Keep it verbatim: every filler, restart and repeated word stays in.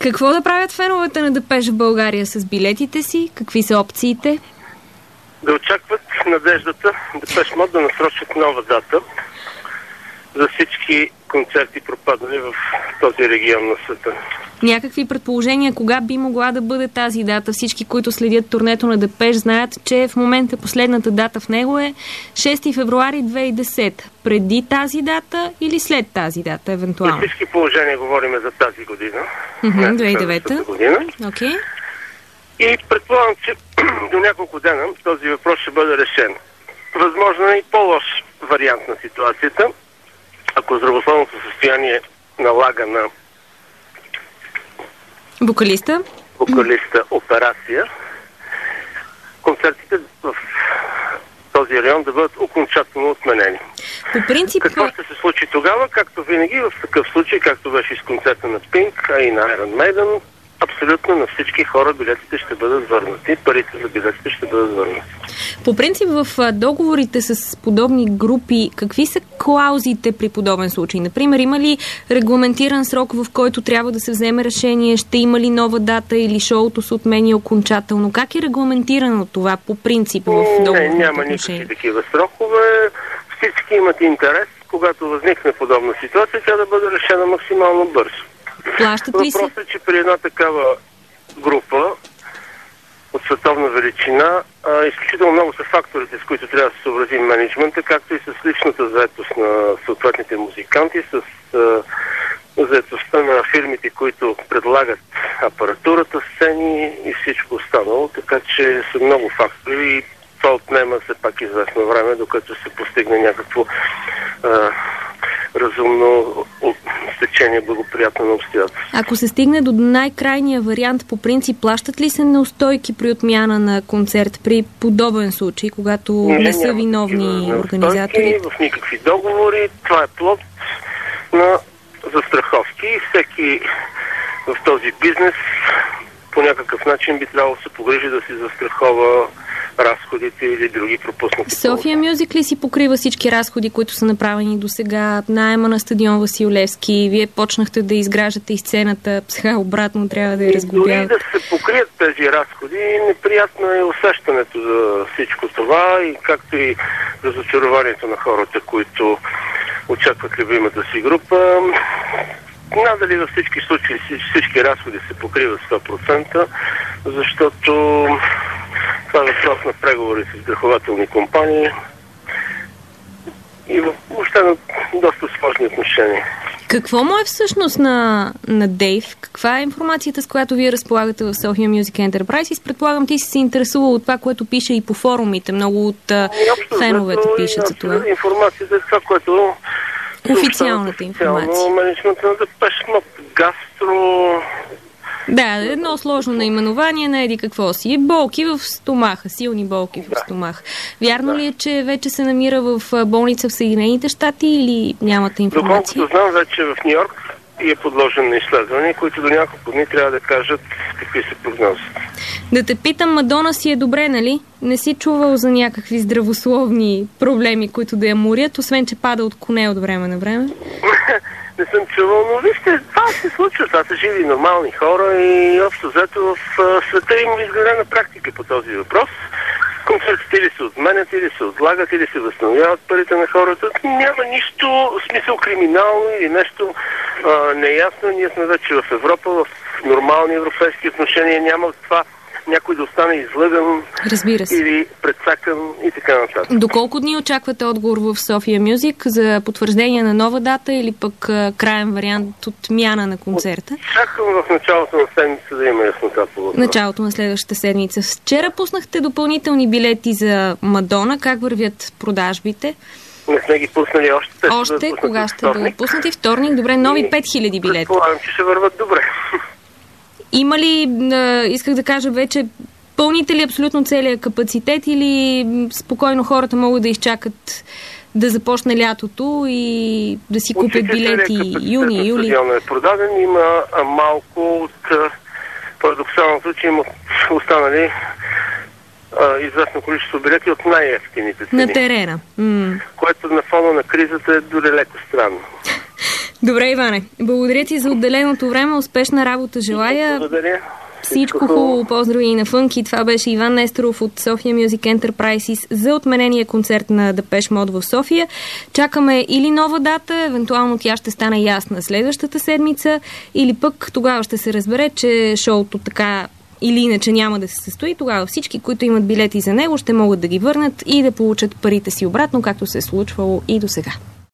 Какво да правят феновете на Депеш в България с билетите си? Какви са опциите? Да очакват надеждата Депеш Мод да насрочат нова дата за всички концерти, пропаднали в този регион на света. Някакви предположения кога би могла да бъде тази дата? Всички, които следят турнето на Депеш, знаят, че в момента последната дата в него е шести февруари две хиляди и десета. Преди тази дата или след тази дата, евентуално? За всички положения говорим за тази година. Mm-hmm, две хиляди и девета. Година. Okay. И предполагам, че до няколко дена този въпрос ще бъде решен. Възможно е и по-лош вариант на ситуацията, ако здравословното състояние налага на Вокалиста? Вокалиста операция. Концертите в този район да бъдат окончателно отменени. По принцип... Какво ще се случи тогава? Както винаги, в такъв случай, както беше и с концерта на Пинк, а и на Iron Maiden, абсолютно на всички хора билетите ще бъдат върнати. Парите за билетите ще бъдат върнати. По принцип в договорите с подобни групи, какви са клаузите при подобен случай? Например, има ли регламентиран срок, в който трябва да се вземе решение? Ще има ли нова дата или шоуто се отменя окончателно? Как е регламентирано това по принцип в договорите? Не, няма никакви такива срокове. Всички имат интерес, когато възникне подобна ситуация, тя да бъде решена максимално бързо. Плащат ли се? Въпросът е, че при една такава група от световна величина, а, изключително много са факторите, с които трябва да се съобрази менеджмента, както и с личната заетост на съответните музиканти, с а, заетостта на фирмите, които предлагат апаратурата, сцени и всичко останало, така че са много фактори и това отнема все пак известно време, докато се постигне някакво а, разумно стечение, благоприятно на обстоятелството. Ако се стигне до най-крайния вариант, по принцип, плащат ли се неустойки при отмяна на концерт при подобен случай, когато не, не са виновни организатори? В никакви договори. Това е плод на застраховки и всеки в този бизнес по някакъв начин би трябвало да се погрижи да си застрахова разходите или други пропуснати. София Мюзик ли си покрива всички разходи, които са направени до сега? Наема на стадион Васил Левски, вие почнахте да изграждате и сцената, сега обратно трябва да я разглобявате. Дори да се покрият тези разходи, неприятно е усещането за всичко това и както и разочарованието на хората, които очакват любимата си група. Надали във всички случаи всички разходи се покриват сто процента, защото това е въпрос на преговори с застрахователни компании и въобще на доста сложни отношения. Какво му е всъщност на, на Дейв? Каква е информацията, с която вие разполагате в Sofia Music Enterprises? Предполагам, ти си се интересувал от това, което пише и по форумите. Много от общо, феновете пишат за това. Информацията е това, което официалната информация. Менеджмента на Депеш Мод, гастро... Да, едно сложно наименование на еди какво си. Болки в стомаха, силни болки да. в стомаха. Вярно да. ли е, че вече се намира в болница в Съединените щати или нямате информация? Доколкото знам, вече в Ню Йорк и е подложен на изследвания, които до няколко дни трябва да кажат какви са прогнози. Да те питам, Мадона си е добре, нали? Не си чувал за някакви здравословни проблеми, които да я морят, освен че пада от коне от време на време? Не съм чувал, но вижте, това се случва. Това са живи нормални хора и общо взето в света има изградена практика по този въпрос. Концертите или се отменят, или се отлагат, или се възстановяват парите на хората. Няма нищо, в смисъл криминално или нещо а, неясно. Ние сме вече в Европа, в нормални европейски отношения. Няма това някой да остане излъган или предсакан и така нататък. До колко дни очаквате отговор в Sofia Music за потвърждение на нова дата или пък а, краен вариант отмяна на концерта? Очаквам в началото на седмица да има яснота по въпроса. Началото на следващата седмица. Вчера пуснахте допълнителни билети за Мадона. Как вървят продажбите? Не сме ги пуснали още. Те още? Кога ще бъдат пуснати? Вторник? Добре, нови пет хиляди билета. Предполагам, че ще върват добре. Има ли, исках да кажа вече, пълните ли абсолютно целия капацитет или спокойно хората могат да изчакат да започне лятото и да си купят билети юни, юли? Стадионът е продаден, има малко от парадоксалното, че има останали а, известно количество билети от най-ефтините цени. На терена. М- което на фона на кризата е дори леко странно. Добре, Иване. Благодаря ти за отделеното време. Успешна работа желая. Благодаря. Всичко хубаво. Поздрави и на Фънки. Това беше Иван Несторов от Sofia Music Enterprises за отменения концерт на Депеш Мод в София. Чакаме или нова дата, евентуално тя ще стане ясна следващата седмица, или пък тогава ще се разбере, че шоуто така или иначе няма да се състои. Тогава всички, които имат билети за него, ще могат да ги върнат и да получат парите си обратно, както се е случвало и до сега.